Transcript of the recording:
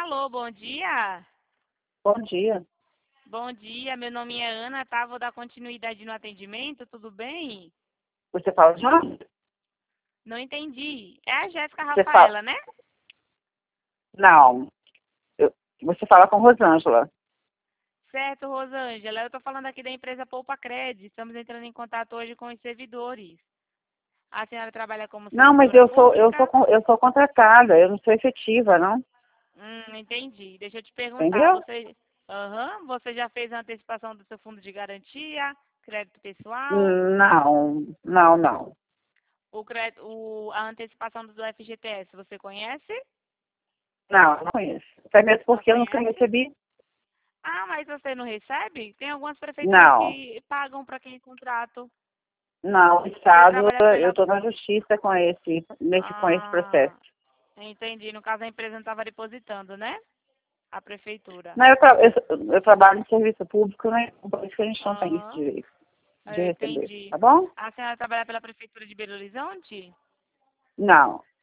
Alô, bom dia. Bom dia. Bom dia, meu nome é Ana, tá? Vou dar continuidade no atendimento, tudo bem? Você fala de onde? Não entendi. É a Jéssica Você fala... Rafaela, né? Não. Você fala com Rosângela. Certo, Rosângela. Eu tô falando aqui da empresa Poupa Cred. Estamos entrando em contato hoje com os servidores. A senhora trabalha como Não, mas servidora pública? eu sou contratada, eu não sou efetiva, não? Entendi. Deixa eu te perguntar, Entendeu? você já fez a antecipação do seu fundo de garantia, crédito pessoal, Não. a antecipação do FGTS, você conhece? Não conheço. Até mesmo Não porque eu nunca conhece? recebi. Ah, mas você não recebe? Tem algumas prefeituras Não. que pagam para quem contrato. Não, o Você Estado, trabalha eu pela. estou na justiça com esse processo. Ah, entendi. No caso, a empresa não estava depositando, né? A prefeitura. Não, eu trabalho no serviço público, né? Por isso que a gente não tem esse Aham, direito de eu receber. entendi. Tá bom? A senhora trabalha pela prefeitura de Belo Horizonte? Não.